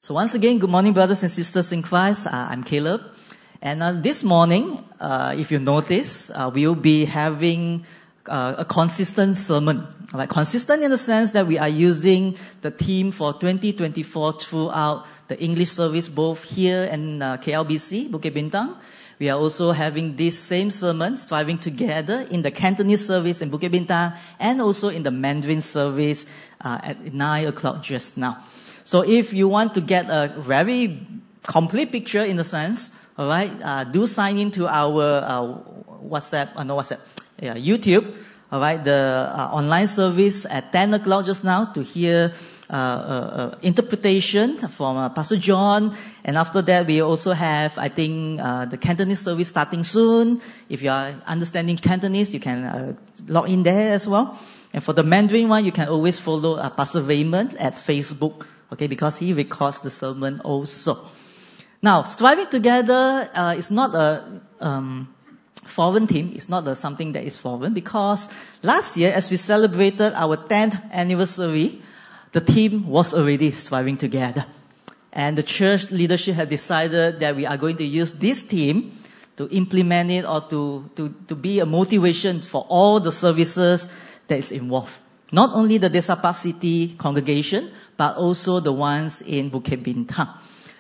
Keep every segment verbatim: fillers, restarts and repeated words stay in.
So once again, good morning, brothers and sisters in Christ. Uh, I'm Caleb. And uh, this morning, uh, if you notice, uh, we will be having uh, a consistent sermon. Right? Consistent in the sense that we are using the theme for twenty twenty-four throughout the English service, both here in uh, K L B C, Bukit Bintang. We are also having this same sermon, Striving Together, in the Cantonese service in Bukit Bintang, and also in the Mandarin service uh, at nine o'clock just now. So if you want to get a very complete picture in the sense, all right, uh, do sign into our uh, WhatsApp, uh, no WhatsApp, yeah, YouTube, all right, the uh, online service at ten o'clock just now to hear uh, uh, uh, interpretation from uh, Pastor John. And after that, we also have, I think, uh, the Cantonese service starting soon. If you are understanding Cantonese, you can uh, log in there as well. And for the Mandarin one, you can always follow uh, Pastor Raymond at Facebook. Okay, because he records the sermon also. Now, Striving Together uh, is not a um, foreign theme. It's not a, something that is foreign, because last year, as we celebrated our tenth anniversary, the theme was already Striving Together. And the church leadership had decided that we are going to use this theme to implement it or to, to, to be a motivation for all the services that is involved. Not only the Desa Park City congregation, but also the ones in Bukit Bintang.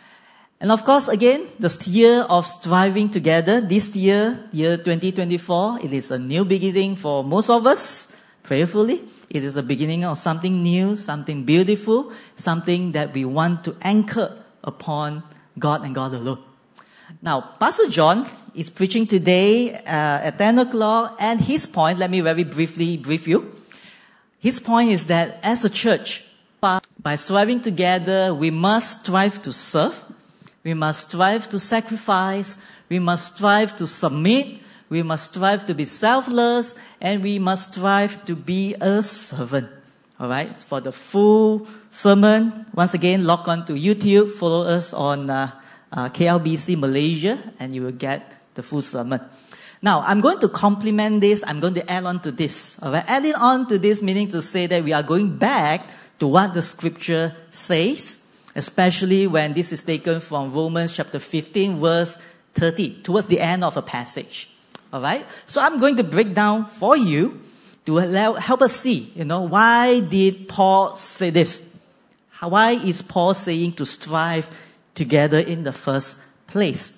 And of course, again, the year of Striving Together, this year, year twenty twenty-four, it is a new beginning for most of us, prayerfully. It is a beginning of something new, something beautiful, something that we want to anchor upon God and God alone. Now, Pastor John is preaching today uh, at ten o'clock, and his point, let me very briefly brief you. His point is that as a church, by striving together, we must strive to serve, we must strive to sacrifice, we must strive to submit, we must strive to be selfless, and we must strive to be a servant. Alright, for the full sermon, once again, log on to YouTube, follow us on uh, uh, K L B C Malaysia, and you will get the full sermon. Now, I'm going to complement this, I'm going to add on to this. Alright, adding on to this meaning to say that we are going back to what the scripture says, especially when this is taken from Romans chapter fifteen, verse thirty, towards the end of a passage. Alright, so I'm going to break down for you to help us see, you know, why did Paul say this? Why is Paul saying to strive together in the first place?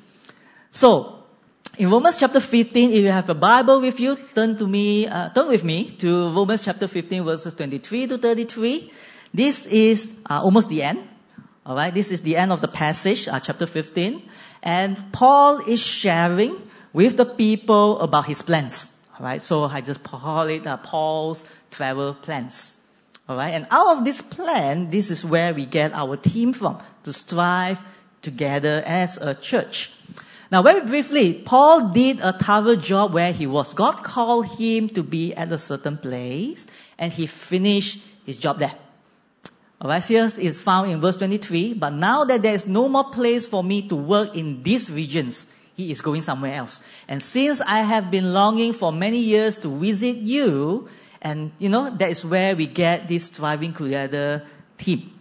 So, in Romans chapter fifteen, if you have a Bible with you, turn to me, uh, turn with me to Romans chapter fifteen, verses twenty-three to thirty-three. This is uh, almost the end. All right, this is the end of the passage, uh, chapter fifteen, and Paul is sharing with the people about his plans. All right, so I just call it uh, Paul's travel plans. All right, and out of this plan, this is where we get our theme from, to strive together as a church. Now, very briefly, Paul did a thorough job where he was. God called him to be at a certain place, and he finished his job there. Alright, here is found in verse twenty-three. But now that there is no more place for me to work in these regions, he is going somewhere else. And since I have been longing for many years to visit you, and you know, that is where we get this Striving Together theme.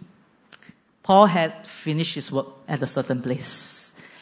Paul had finished his work at a certain place.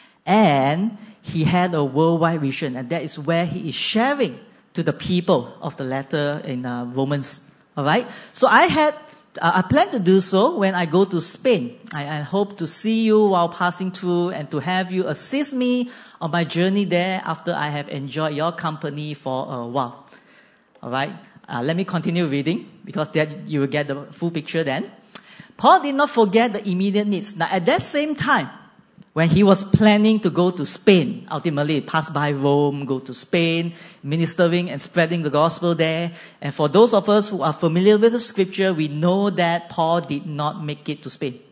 And he had a worldwide vision, and that is where he is sharing to the people of the letter in uh, Romans. All right. So I had, uh, I plan to do so when I go to Spain. I, I hope to see you while passing through, and to have you assist me on my journey there after I have enjoyed your company for a while. All right. Uh, let me continue reading, because that you will get the full picture then. Paul did not forget the immediate needs. Now, at that same time, when he was planning to go to Spain, ultimately pass by Rome, go to Spain, ministering and spreading the gospel there. And for those of us who are familiar with the scripture, we know that Paul did not make it to Spain.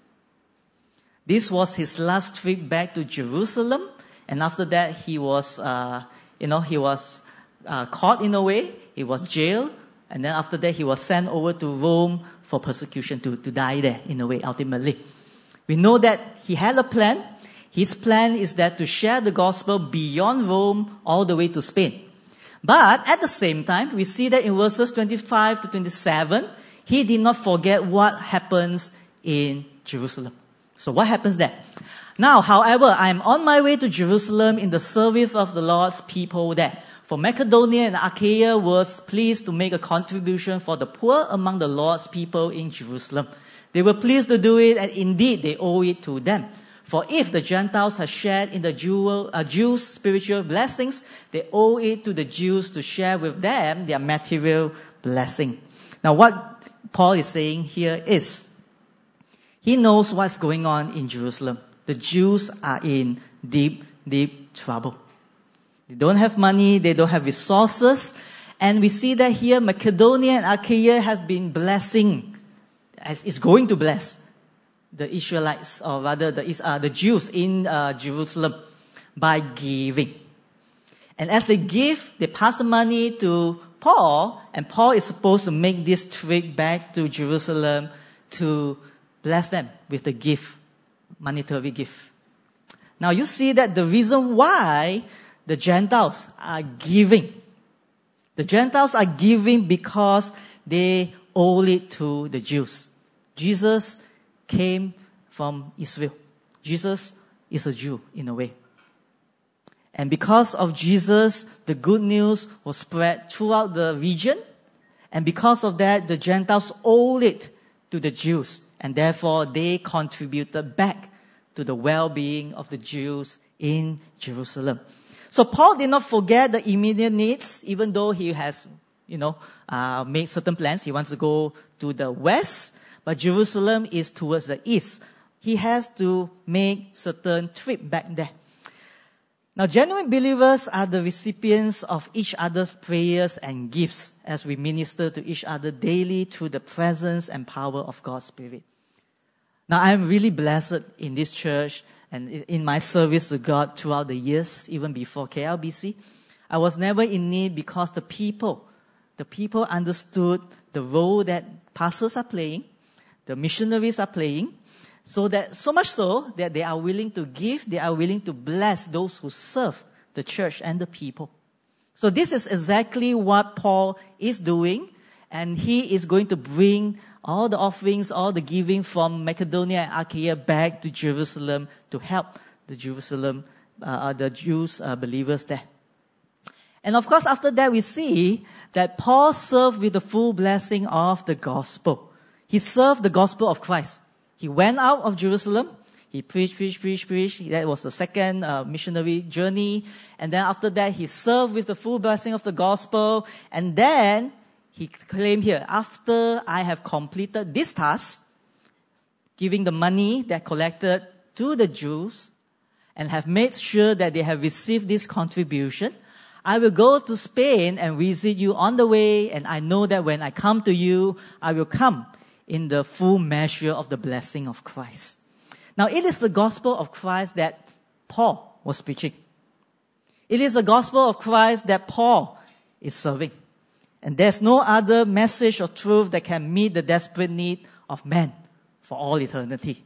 This was his last trip back to Jerusalem, and after that he was, uh, you know, he was uh, caught in a way, he was jailed, and then after that he was sent over to Rome for persecution, to, to die there in a way, ultimately. We know that he had a plan. His plan is that to share the gospel beyond Rome all the way to Spain. But at the same time, we see that in verses twenty-five to twenty-seven, he did not forget what happens in Jerusalem. So what happens there? Now, however, I am on my way to Jerusalem in the service of the Lord's people there. For Macedonia and Achaia was pleased to make a contribution for the poor among the Lord's people in Jerusalem. They were pleased to do it, and indeed they owe it to them. For if the Gentiles have shared in the Jew, uh, Jews' spiritual blessings, they owe it to the Jews to share with them their material blessing. Now what Paul is saying here is, he knows what's going on in Jerusalem. The Jews are in deep, deep trouble. They don't have money, they don't have resources. And we see that here Macedonia and Achaia has been blessing, as is going to bless the Israelites, or rather the, uh, the Jews in uh, Jerusalem by giving. And as they give, they pass the money to Paul, and Paul is supposed to make this trip back to Jerusalem to bless them with the gift, monetary gift. Now you see that the reason why the Gentiles are giving, the Gentiles are giving because they owe it to the Jews. Jesus came from Israel. Jesus is a Jew in a way. And because of Jesus, the good news was spread throughout the region. And because of that, the Gentiles owed it to the Jews. And therefore, they contributed back to the well-being of the Jews in Jerusalem. So Paul did not forget the immediate needs, even though he has, you know, uh, made certain plans. He wants to go to the west, but Jerusalem is towards the east. He has to make certain trip back there. Now, genuine believers are the recipients of each other's prayers and gifts as we minister to each other daily through the presence and power of God's Spirit. Now, I am really blessed in this church and in my service to God throughout the years, even before K L B C. I was never in need because the people, the people understood the role that pastors are playing, the missionaries are playing, so that so much so that they are willing to give, they are willing to bless those who serve the church and the people. So this is exactly what Paul is doing, and he is going to bring all the offerings, all the giving from Macedonia and Achaia back to Jerusalem to help the Jerusalem, uh, the Jews uh, believers there. And of course, after that, we see that Paul served with the full blessing of the gospel. He served the gospel of Christ. He went out of Jerusalem. He preached, preached, preached, preached. That was the second uh, missionary journey. And then after that, he served with the full blessing of the gospel. And then he claimed here, after I have completed this task, giving the money that collected to the Jews and have made sure that they have received this contribution, I will go to Spain and visit you on the way. And I know that when I come to you, I will come in the full measure of the blessing of Christ. Now, it is the gospel of Christ that Paul was preaching. It is the gospel of Christ that Paul is serving. And there's no other message or truth that can meet the desperate need of man for all eternity.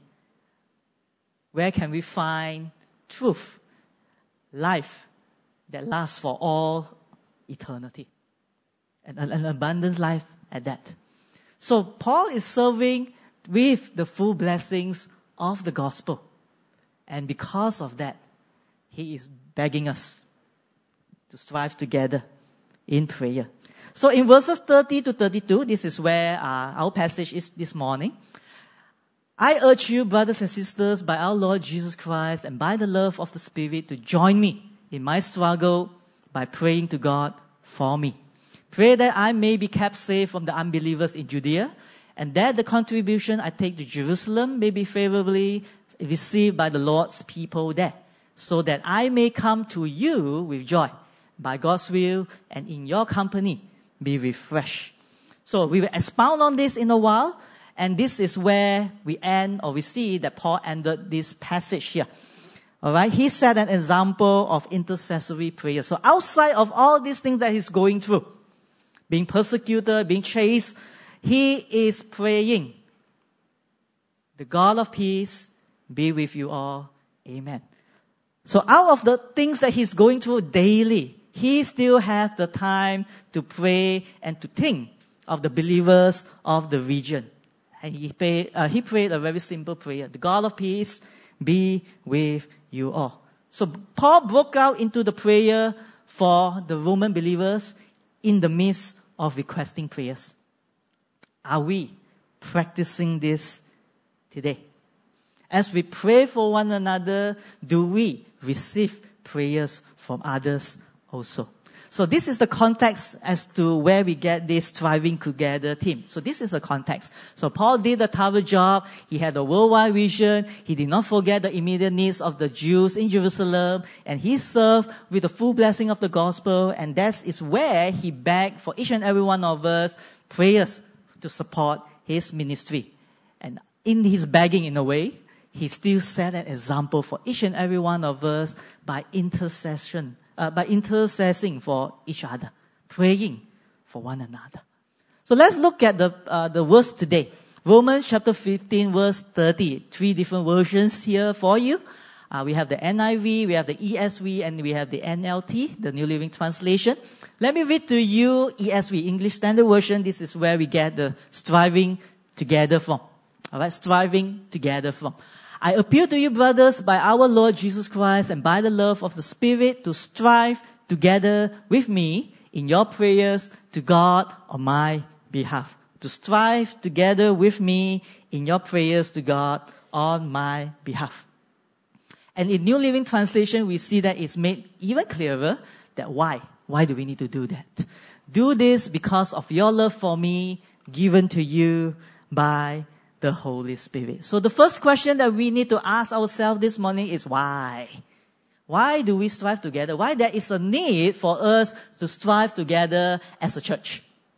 Where can we find truth, life that lasts for all eternity? And an abundant life at that. So Paul is serving with the full blessings of the gospel. And because of that, he is begging us to strive together in prayer. So in verses thirty to thirty-two, this is where uh, our passage is this morning. I urge you, brothers and sisters, by our Lord Jesus Christ and by the love of the Spirit, to join me in my struggle by praying to God for me. Pray that I may be kept safe from the unbelievers in Judea, and that the contribution I take to Jerusalem may be favorably received by the Lord's people there, so that I may come to you with joy, by God's will, and in your company be refreshed. So we will expound on this in a while, and this is where we end, or we see that Paul ended this passage here. Alright, he set an example of intercessory prayer. So outside of all these things that he's going through, being persecuted, being chased, he is praying, the God of peace be with you all. Amen. So out of the things that he's going through daily, he still has the time to pray and to think of the believers of the region. And he, pray, uh, he prayed a very simple prayer. The God of peace be with you all. So Paul broke out into the prayer for the Roman believers in the midst of requesting prayers. Are we practicing this today? As we pray for one another, do we receive prayers from others also? So this is the context as to where we get this striving together theme. So this is the context. So Paul did a tough job. He had a worldwide vision. He did not forget the immediate needs of the Jews in Jerusalem. And he served with the full blessing of the gospel. And that is where he begged for each and every one of us prayers to support his ministry. And in his begging, in a way, he still set an example for each and every one of us by intercession. Uh, by intercessing for each other, praying for one another. So let's look at the uh, the verse today. Romans chapter fifteen, verse thirty. Three different versions here for you. Uh, we have the N I V, we have the E S V, and we have the N L T, the New Living Translation. Let me read to you E S V, English Standard Version. This is where we get the striving together from. All right, striving together from. I appeal to you, brothers, by our Lord Jesus Christ and by the love of the Spirit, to strive together with me in your prayers to God on my behalf. To strive together with me in your prayers to God on my behalf. And in New Living Translation, we see that it's made even clearer that why. Why do we need to do that? Do this because of your love for me given to you by the Holy Spirit. So the first question that we need to ask ourselves this morning is why? Why do we strive together? Why there is a need for us to strive together as a church?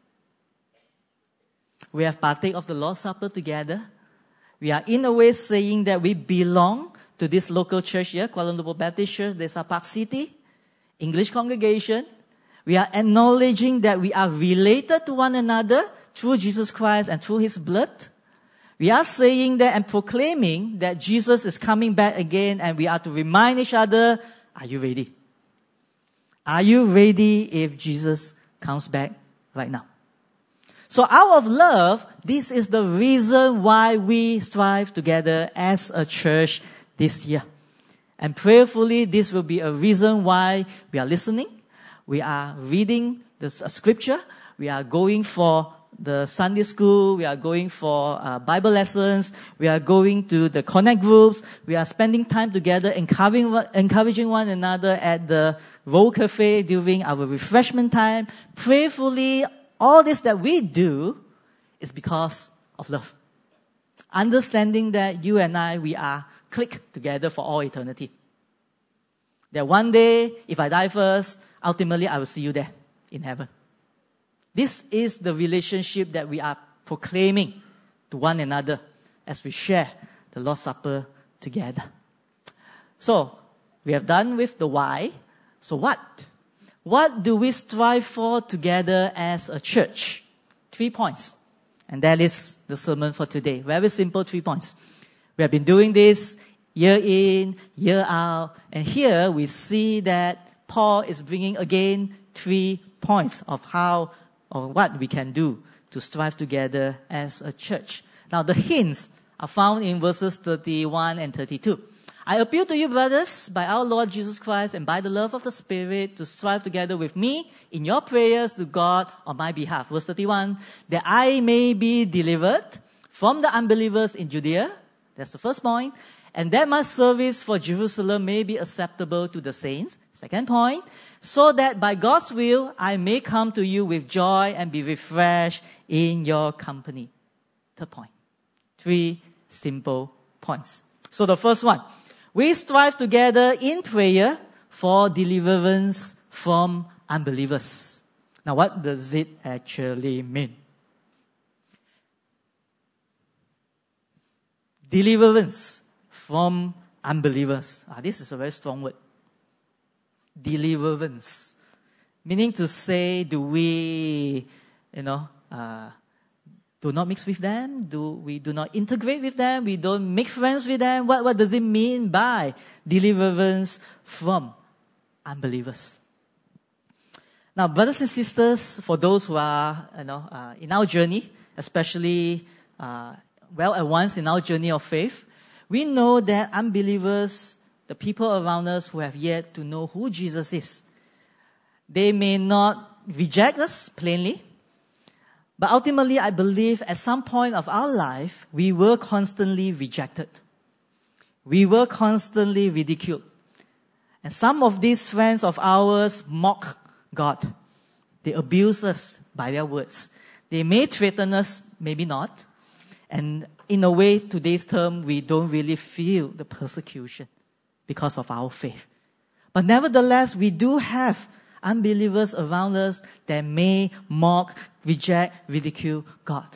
We have partake of the Lord's Supper together. We are in a way saying that we belong to this local church here, Kuala Lumpur Baptist Church, Desa Park City, English congregation. We are acknowledging that we are related to one another through Jesus Christ and through His blood. We are saying that and proclaiming that Jesus is coming back again, and we are to remind each other, are you ready? Are you ready if Jesus comes back right now? So out of love, this is the reason why we strive together as a church this year. And prayerfully, this will be a reason why we are listening. We are reading the scripture. We are going for the Sunday school, we are going for uh, Bible lessons, we are going to the connect groups, we are spending time together, encouraging, encouraging one another at the Roll Cafe during our refreshment time. Prayerfully, all this that we do is because of love. Understanding that you and I, we are clicked together for all eternity. That one day, if I die first, ultimately I will see you there in heaven. This is the relationship that we are proclaiming to one another as we share the Lord's Supper together. So, we have done with the why. So what? What do we strive for together as a church? Three points. And that is the sermon for today. Very simple three points. We have been doing this year in, year out. And here we see that Paul is bringing again three points of how or what we can do to strive together as a church. Now, the hints are found in verses thirty-one and thirty-two. I appeal to you, brothers, by our Lord Jesus Christ and by the love of the Spirit, to strive together with me in your prayers to God on my behalf. Verse thirty-one, that I may be delivered from the unbelievers in Judea. That's the first point. And that my service for Jerusalem may be acceptable to the saints. Second point, so that by God's will I may come to you with joy and be refreshed in your company. Third point. Three simple points. So the first one, we strive together in prayer for deliverance from unbelievers. Now, what does it actually mean? Deliverance from unbelievers. Ah, this is a very strong word. Deliverance. Meaning to say, do we, you know, uh, do not mix with them? Do we do not integrate with them? We don't make friends with them? What, what does it mean by deliverance from unbelievers? Now, brothers and sisters, for those who are, you know, uh, in our journey, especially uh, well advanced in our journey of faith, we know that unbelievers, the people around us who have yet to know who Jesus is, they may not reject us plainly, but ultimately I believe at some point of our life, we were constantly rejected. We were constantly ridiculed. And some of these friends of ours mock God. They abuse us by their words. They may threaten us, maybe not. And in a way, today's term, we don't really feel the persecution because of our faith. But nevertheless, we do have unbelievers around us that may mock, reject, ridicule God.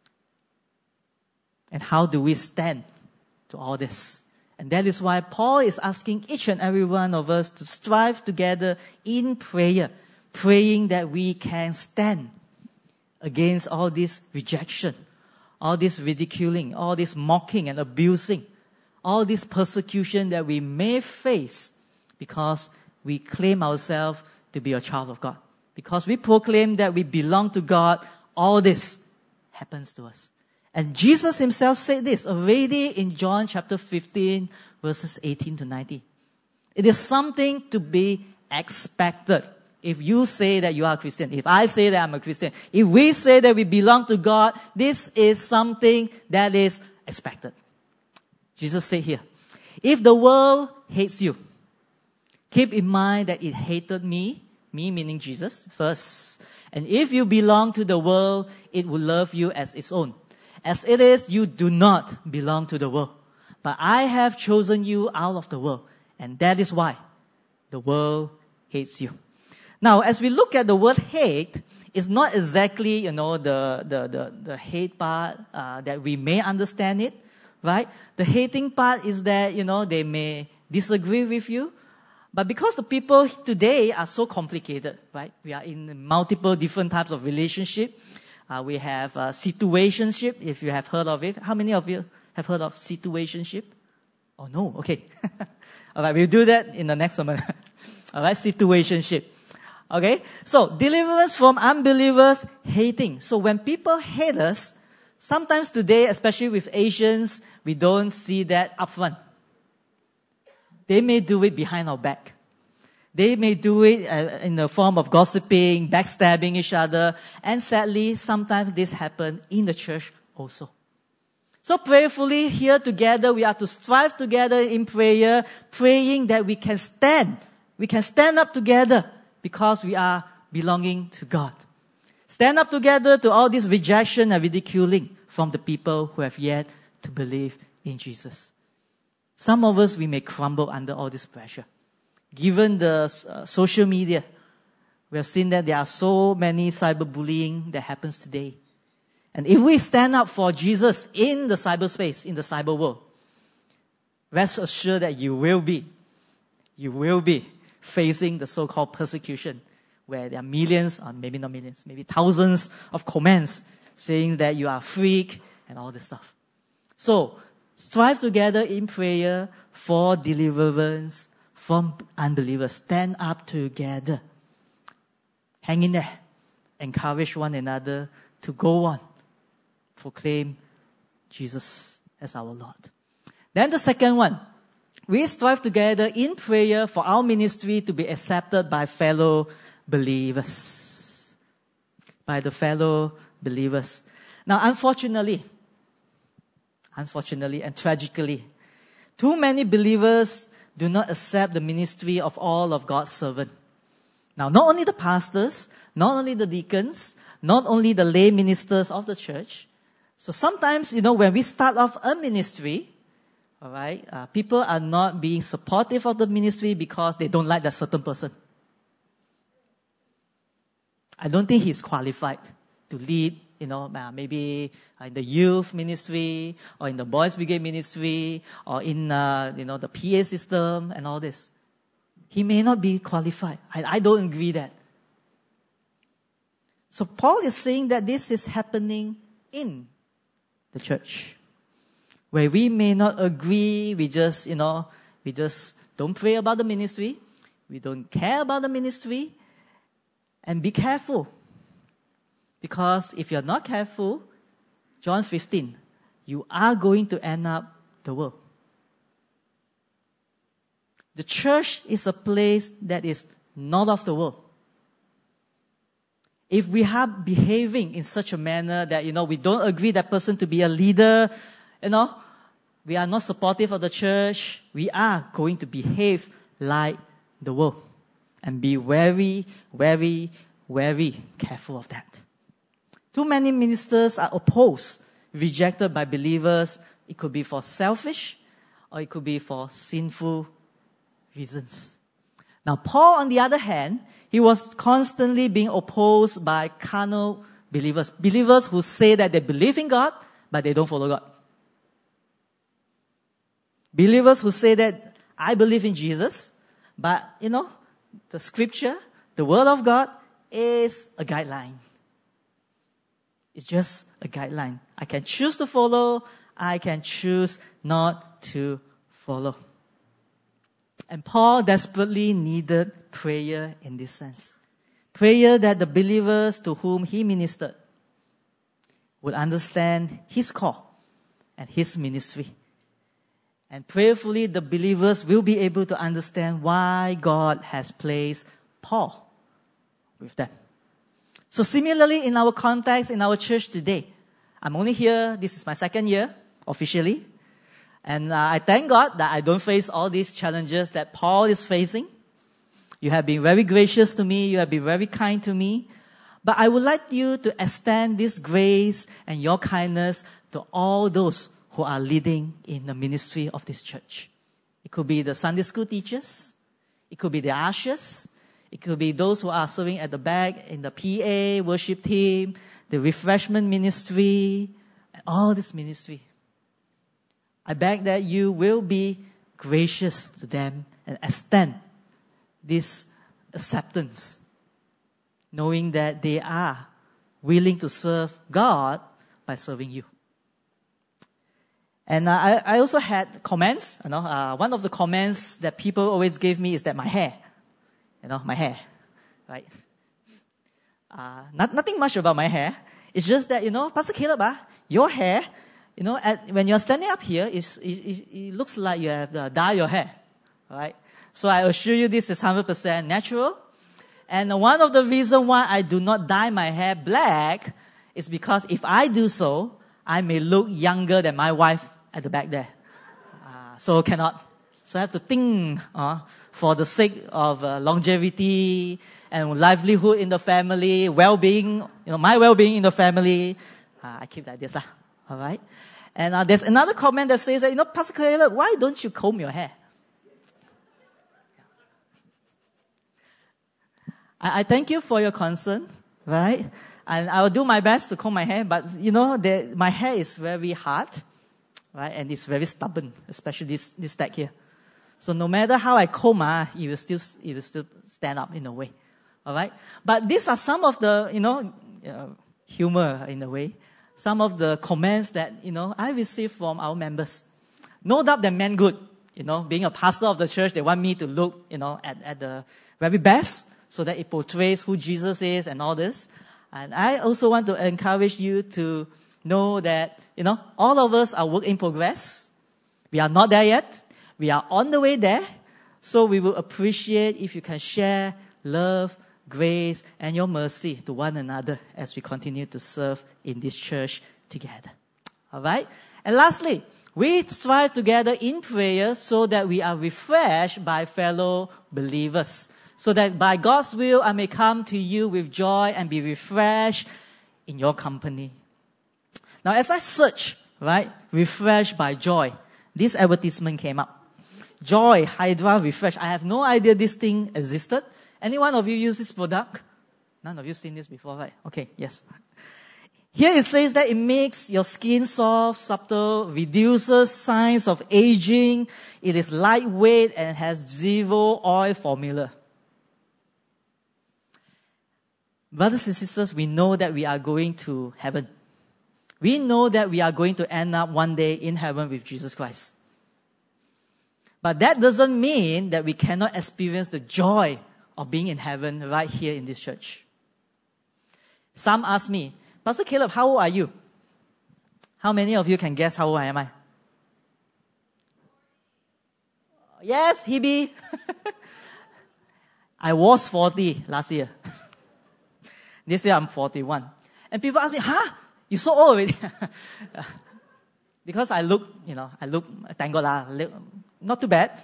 And how do we stand to all this? And that is why Paul is asking each and every one of us to strive together in prayer, praying that we can stand against all this rejection, all this ridiculing, all this mocking and abusing, all this persecution that we may face because we claim ourselves to be a child of God. Because we proclaim that we belong to God, all this happens to us. And Jesus himself said this already in John chapter fifteen, verses eighteen to nineteen. It is something to be expected. If you say that you are a Christian, if I say that I'm a Christian, if we say that we belong to God, this is something that is expected. Jesus said here, if the world hates you, keep in mind that it hated me, me meaning Jesus, first. And if you belong to the world, it will love you as its own. As it is, you do not belong to the world. But I have chosen you out of the world. And that is why the world hates you. Now, as we look at the word hate, it's not exactly, you know, the, the, the, the hate part uh, that we may understand it, right? The hating part is that, you know, they may disagree with you. But because the people today are so complicated, right? We are in multiple different types of relationship. Uh, we have uh, situationship, if you have heard of it. How many of you have heard of situationship? Oh, no? Okay. All right, we'll do that in the next sermon. All right, situationship. Okay, so deliverance from unbelievers hating. So when people hate us, sometimes today, especially with Asians, we don't see that upfront. They may do it behind our back. They may do it uh, in the form of gossiping, backstabbing each other. And sadly, sometimes this happens in the church also. So prayerfully, here together, we are to strive together in prayer, praying that we can stand. We can stand up together because we are belonging to God. Stand up together to all this rejection and ridiculing from the people who have yet to believe in Jesus. Some of us, we may crumble under all this pressure. Given the uh, social media, we have seen that there are so many cyberbullying that happens today. And if we stand up for Jesus in the cyberspace, in the cyber world, rest assured that you will be, you will be facing the so-called persecution, where there are millions, or maybe not millions, maybe thousands of comments saying that you are a freak and all this stuff. So, strive together in prayer for deliverance from unbelievers. Stand up together. Hang in there. Encourage one another to go on. Proclaim Jesus as our Lord. Then the second one. We strive together in prayer for our ministry to be accepted by fellow believers. By the fellow believers. Now, unfortunately, unfortunately and tragically, too many believers do not accept the ministry of all of God's servants. Now, not only the pastors, not only the deacons, not only the lay ministers of the church. So sometimes, you know, when we start off a ministry, all right, uh, people are not being supportive of the ministry because they don't like that certain person. I don't think he's qualified to lead, you know, uh, maybe in the youth ministry or in the boys brigade ministry or in, uh, you know, the P A system and all this. He may not be qualified. I, I don't agree that. So Paul is saying that this is happening in the church, where we may not agree. We just, you know, we just don't pray about the ministry. We don't care about the ministry. And be careful. Because if you're not careful, John fifteen, you are going to end up the world. The church is a place that is not of the world. If we are behaving in such a manner that, you know, we don't agree that person to be a leader, you know, we are not supportive of the church, we are going to behave like the world. And be very, very, very careful of that. Too many ministers are opposed, rejected by believers. It could be for selfish or it could be for sinful reasons. Now, Paul, on the other hand, he was constantly being opposed by carnal believers. Believers who say that they believe in God, but they don't follow God. Believers who say that I believe in Jesus, but, you know, the scripture, the word of God is a guideline. It's just a guideline. I can choose to follow. I can choose not to follow. And Paul desperately needed prayer in this sense. Prayer that the believers to whom he ministered would understand his call and his ministry. And prayerfully, the believers will be able to understand why God has placed Paul with them. So similarly, in our context, in our church today, I'm only here, this is my second year, officially. And uh, I thank God that I don't face all these challenges that Paul is facing. You have been very gracious to me. You have been very kind to me. But I would like you to extend this grace and your kindness to all those who are leading in the ministry of this church. It could be the Sunday school teachers. It could be the ushers. It could be those who are serving at the back in the P A, worship team, the refreshment ministry, and all this ministry. I beg that you will be gracious to them and extend this acceptance, knowing that they are willing to serve God by serving you. And uh, I, I also had comments. You know, uh, one of the comments that people always give me is that my hair, you know, my hair, right? Uh, not, nothing much about my hair. It's just that, you know, Pastor Caleb, uh, your hair, you know, at, when you're standing up here, it's, it, it, it looks like you have uh, dyed your hair, right? So I assure you this is one hundred percent natural. And one of the reasons why I do not dye my hair black is because if I do so, I may look younger than my wife at the back there. Uh, so cannot. So I have to think uh, for the sake of uh, longevity and livelihood in the family, well-being, you know, my well-being in the family. Uh, I keep like this, lah. All right. And uh, there's another comment that says that, you know, Pastor Caleb, why don't you comb your hair? I, I thank you for your concern, right? And I will do my best to comb my hair, but you know, the, my hair is very hard, right? And it's very stubborn, especially this, this stack here. So no matter how I comb, ah, it will still, it will still stand up in a way. All right? But these are some of the, you know, uh, humor in a way. Some of the comments that, you know, I received from our members. No doubt they meant good. You know, being a pastor of the church, they want me to look, you know, at, at the very best so that it portrays who Jesus is and all this. And I also want to encourage you to know that, you know, all of us are work in progress. We are not there yet. We are on the way there. So we will appreciate if you can share love, grace, and your mercy to one another as we continue to serve in this church together. All right? And lastly, we strive together in prayer so that we are refreshed by fellow believers. So that by God's will, I may come to you with joy and be refreshed in your company. Now, as I search, right, refreshed by joy, this advertisement came up. Joy, Hydra Refresh. I have no idea this thing existed. Any one of you use this product? None of you seen this before, right? Okay, yes. Here it says that it makes your skin soft, subtle, reduces signs of aging. It is lightweight and has zero oil formula. Brothers and sisters, we know that we are going to heaven. We know that we are going to end up one day in heaven with Jesus Christ. But that doesn't mean that we cannot experience the joy of being in heaven right here in this church. Some ask me, Pastor Caleb, how old are you? How many of you can guess how old am I? Yes, Hebe. I was forty last year. This year I'm forty-one. And people ask me, huh? You're so old already. Because I look, you know, I look, thank God, I look, not too bad.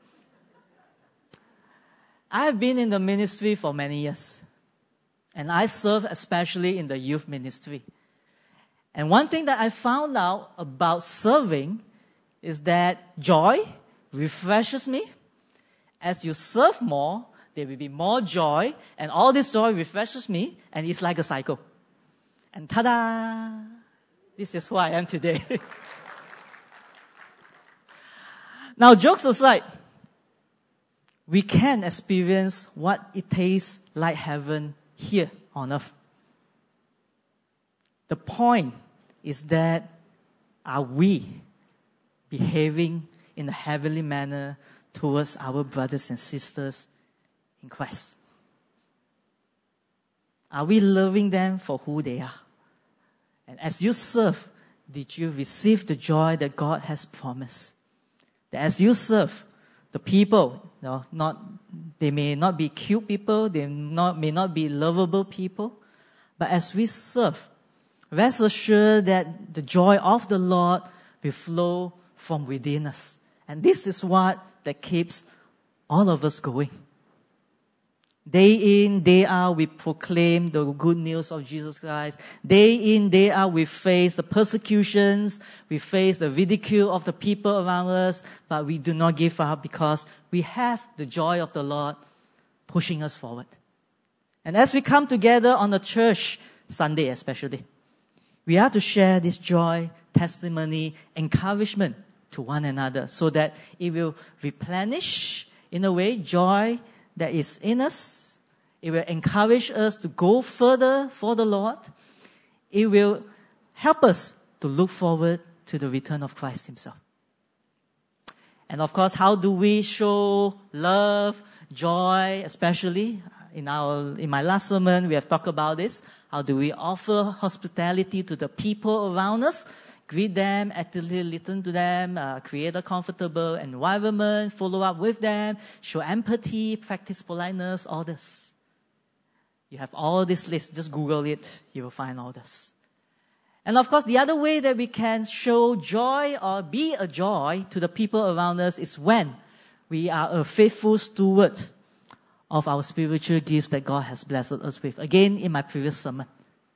I have been in the ministry for many years. And I serve especially in the youth ministry. And one thing that I found out about serving is that joy refreshes me. As you serve more, there will be more joy, and all this joy refreshes me, and it's like a cycle. And ta-da! This is who I am today. Now, jokes aside, we can experience what it tastes like heaven here on earth. The point is that are we behaving in a heavenly manner towards our brothers and sisters in Christ? Are we loving them for who they are? And as you serve, did you receive the joy that God has promised? That as you serve, the people, you know, not, they may not be cute people, they not, may not be lovable people, but as we serve, rest assured that the joy of the Lord will flow from within us. And this is what that keeps all of us going. Day in, day out, we proclaim the good news of Jesus Christ. Day in, day out, we face the persecutions, we face the ridicule of the people around us, but we do not give up because we have the joy of the Lord pushing us forward. And as we come together on the church Sunday especially, we are to share this joy, testimony, encouragement to one another so that it will replenish, in a way, joy that is in us. It will encourage us to go further for the Lord. It will help us to look forward to the return of Christ Himself. And of course, how do we show love, joy, especially in our in my last sermon, we have talked about this. How do we offer hospitality to the people around us? Greet them, actively listen to them, uh, create a comfortable environment, follow up with them, show empathy, practice politeness, all this. You have all this list. Just Google it. You will find all this. And of course, the other way that we can show joy or be a joy to the people around us is when we are a faithful steward of our spiritual gifts that God has blessed us with. Again, in my previous sermon.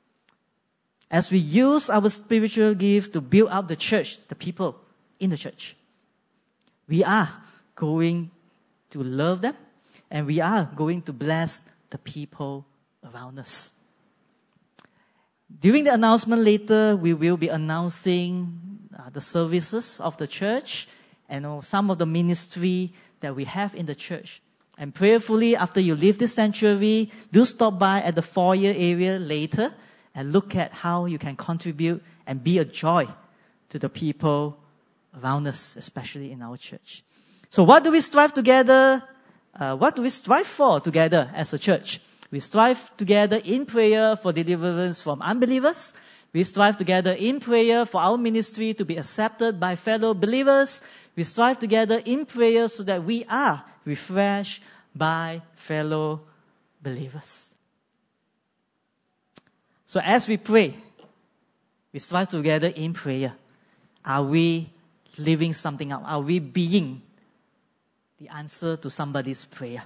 As we use our spiritual gifts to build up the church, the people in the church, we are going to love them and we are going to bless the people around us. During the announcement later, we will be announcing uh, the services of the church and uh, some of the ministry that we have in the church. And prayerfully, after you leave this sanctuary, do stop by at the foyer area later and look at how you can contribute and be a joy to the people around us, especially in our church. So what do we strive together? Uh, what do we strive for together as a church? We strive together in prayer for deliverance from unbelievers. We strive together in prayer for our ministry to be accepted by fellow believers. We strive together in prayer so that we are refreshed by fellow believers. So as we pray, we strive together in prayer. Are we living something out? Are we being the answer to somebody's prayer?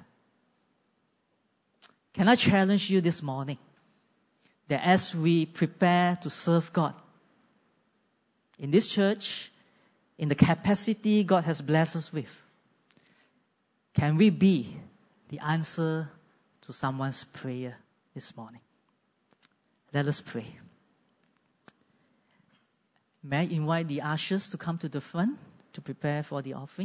Can I challenge you this morning that as we prepare to serve God in this church, in the capacity God has blessed us with, can we be the answer to someone's prayer this morning? Let us pray. May I invite the ushers to come to the front to prepare for the offering?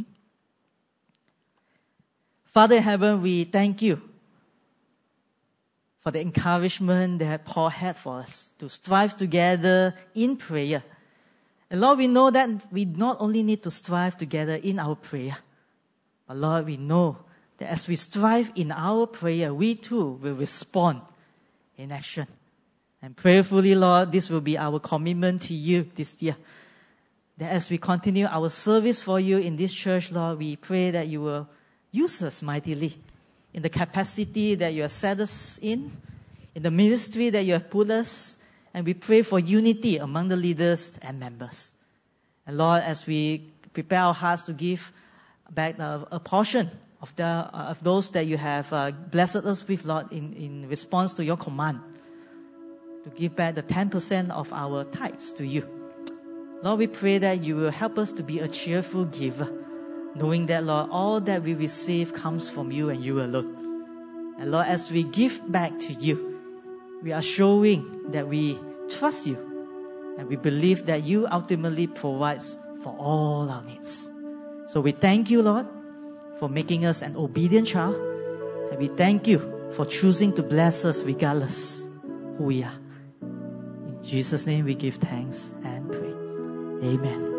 Father in heaven, we thank you for the encouragement that Paul had for us to strive together in prayer. And Lord, we know that we not only need to strive together in our prayer, but Lord, we know that as we strive in our prayer, we too will respond in action. And prayerfully, Lord, this will be our commitment to you this year. That as we continue our service for you in this church, Lord, we pray that you will use us mightily in the capacity that you have set us in, in the ministry that you have put us, and we pray for unity among the leaders and members. And Lord, as we prepare our hearts to give back a, a portion of the uh, of those that you have uh, blessed us with, Lord, in, in response to your command, to give back the ten percent of our tithes to you. Lord, we pray that you will help us to be a cheerful giver, knowing that, Lord, all that we receive comes from you and you alone. And Lord, as we give back to you, we are showing that we trust you and we believe that you ultimately provides for all our needs. So we thank you, Lord, for making us an obedient child, and we thank you for choosing to bless us regardless who we are. In Jesus' name we give thanks and pray. Amen.